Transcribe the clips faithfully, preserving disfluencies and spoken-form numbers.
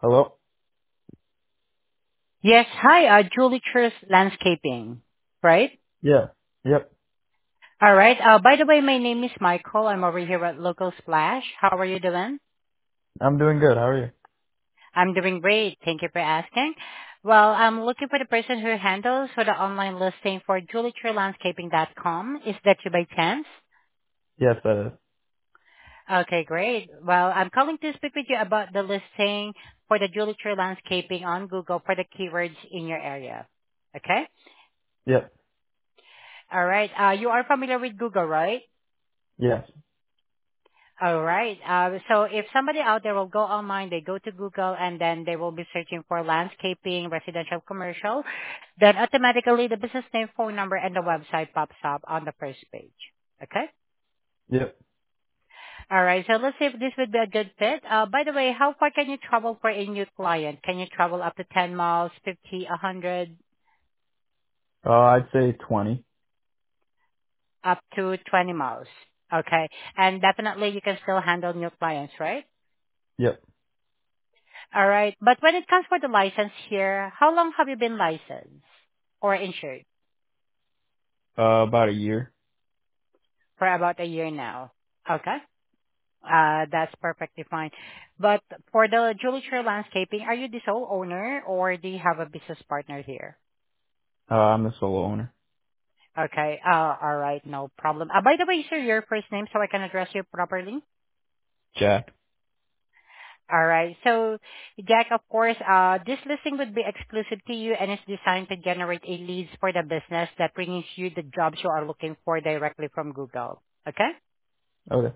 Hello? Yes. Hi, uh, Julie Church Landscaping, right? Yeah. Yep. All right. Uh, by the way, my name is Michael. I'm over here at Local Splash. How are you doing? I'm doing good. How are you? I'm doing great. Thank you for asking. Well, I'm looking for the person who handles for the online listing for julie tree landscaping dot com. Is that you by chance? Yes, that is. Okay, great. Well, I'm calling to speak with you about the listing for the Julie Tree Landscaping on Google for the keywords in your area. Okay? Yep. All right. Uh, you are familiar with Google, right? Yes. All right. Uh, so if somebody out there will go online, they go to Google and then they will be searching for landscaping, residential, commercial, then automatically the business name, phone number, and the website pops up on the first page. Okay? Yep. All right. So let's see if this would be a good fit. Uh, by the way, how far can you travel for a new client? Can you travel up to ten miles, fifty, one hundred, Uh, I'd say twenty. up to twenty miles? Okay. And definitely you can still handle new clients, right? Yep. All right. But when it comes for the license here, how long have you been licensed or insured? Uh, about a year. For about a year now. Okay. Uh, that's perfectly fine. But for the Julie Tree Landscaping, are you the sole owner or do you have a business partner here? Uh, I'm the solo owner. Okay. Uh, all right. No problem. Uh, by the way, sir, your first name so I can address you properly. Jack. All right. So, Jack, of course, uh, this listing would be exclusive to you and is designed to generate a leads for the business that brings you the jobs you are looking for directly from Google. Okay? Okay.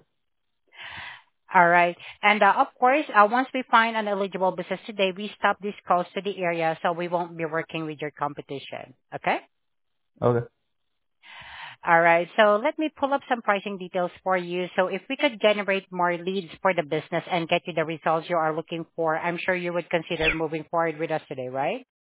All right. And uh, of course, uh, once we find an eligible business today, we stop this calls to the area so we won't be working with your competition. Okay? Okay. All right. So let me pull up some pricing details for you. So if we could generate more leads for the business and get you the results you are looking for, I'm sure you would consider moving forward with us today, right?